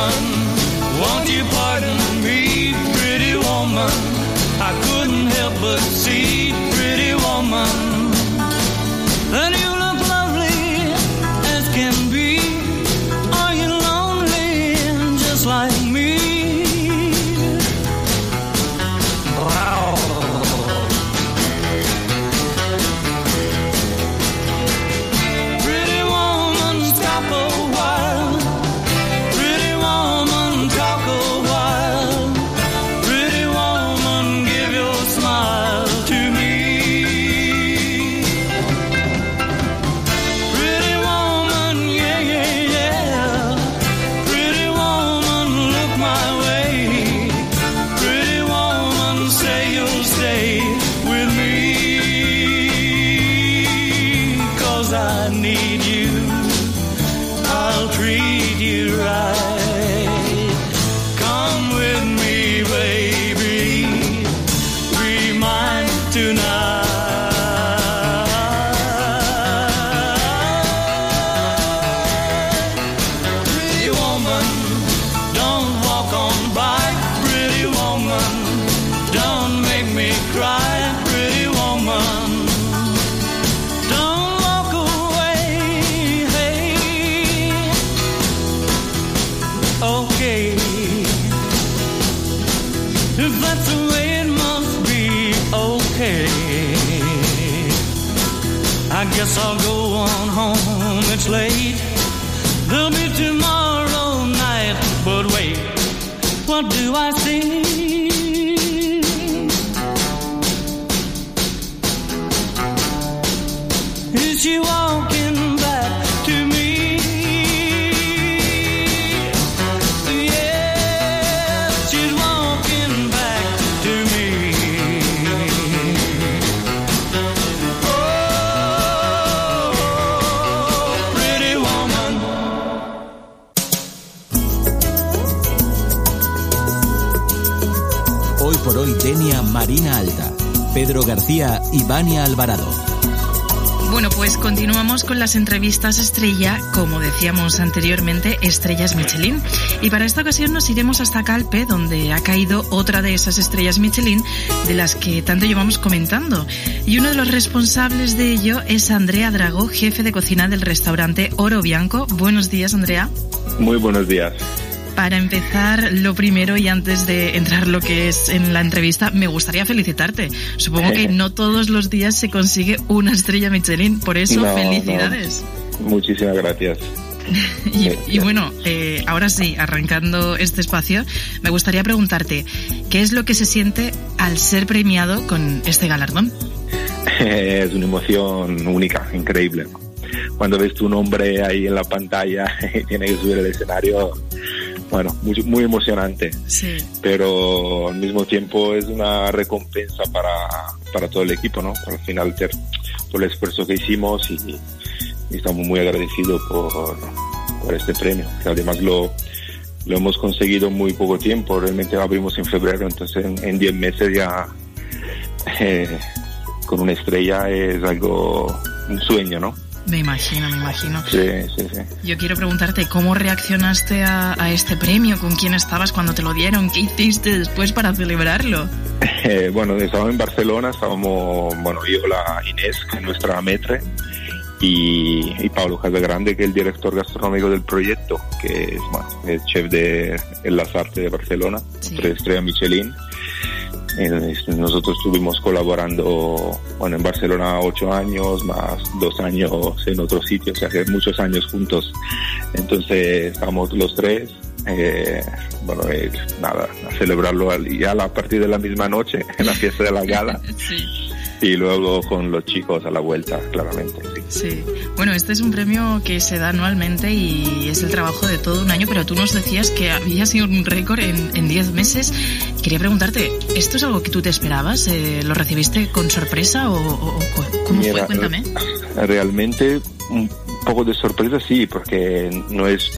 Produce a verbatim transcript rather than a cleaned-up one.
woman, won't you pardon me, pretty woman? I couldn't help but see, pretty woman, that you look lovely as can be. Are you lonely just like me? Pretty woman, stop a while. Pretty woman, talk a while. Pretty woman, give your smile to me. Pretty woman, yeah, yeah, yeah. Pretty woman, look my way. Pretty woman, say you'll stay with me. 'Cause I need you, I'll treat you right. Come with me, baby, be mine tonight. Pretty woman, don't walk on by. Pretty woman, don't make me cry. Pretty woman, don't walk away. Hey, okay, if that's the way it must be, okay. I guess I'll go on home, it's late. There'll be tomorrow night, but wait, what do I see? Is she walking back to me? Yes, she's walking back to me. Oh, pretty woman. Hoy por hoy, Denia Marina Alta, Pedro García y Vania Alvarado. Bueno, pues continuamos con las entrevistas estrella, como decíamos anteriormente, estrellas Michelin. Y para esta ocasión nos iremos hasta Calpe, donde ha caído otra de esas estrellas Michelin de las que tanto llevamos comentando. Y uno de los responsables de ello es Andrea Dragó, jefe de cocina del restaurante Oro Bianco. Buenos días, Andrea. Muy buenos días. Para empezar, lo primero, y antes de entrar lo que es en la entrevista, me gustaría felicitarte. Supongo que no todos los días se consigue una estrella Michelin, por eso No, felicidades. no. Muchísimas gracias. y, y bueno, eh, ahora sí, arrancando este espacio, me gustaría preguntarte, ¿qué es lo que se siente al ser premiado con este galardón? Es una emoción única, increíble. Cuando ves tu nombre ahí en la pantalla y tienes que subir al escenario, bueno, muy, muy emocionante. Sí. Pero al mismo tiempo es una recompensa para, para todo el equipo, ¿no? Al final, ter, por el esfuerzo que hicimos y, y estamos muy agradecidos por, por este premio, que además lo, lo hemos conseguido en muy poco tiempo. Realmente lo abrimos en febrero, entonces en diez meses ya eh, con una estrella es algo, un sueño, ¿no? Me imagino, me imagino. Sí, sí, sí. Yo quiero preguntarte, ¿cómo reaccionaste a, a este premio? ¿Con quién estabas cuando te lo dieron? ¿Qué hiciste después para celebrarlo? Eh, bueno, estábamos en Barcelona, estábamos, bueno, yo, la Inés, que es nuestra maître, y, y Pablo Casagrande, que es el director gastronómico del proyecto, que es, bueno, el chef de El Lasarte de Barcelona, Sí. tres estrellas Michelin. Nosotros estuvimos colaborando, bueno, en Barcelona ocho años, más dos años en otros sitios, o sea, que muchos años juntos. Entonces, estamos los tres, eh, bueno, eh, nada, a celebrarlo ya a partir de la misma noche, en la fiesta de la gala. Sí. Y luego con los chicos a la vuelta, claramente. Sí. Sí. Bueno, este es un premio que se da anualmente y es el trabajo de todo un año, pero tú nos decías que había sido un récord en, en diez meses. Quería preguntarte, ¿esto es algo que tú te esperabas? Eh, ¿Lo recibiste con sorpresa o, o, o cómo Mira, fue? Cuéntame. Realmente un poco de sorpresa sí, porque no es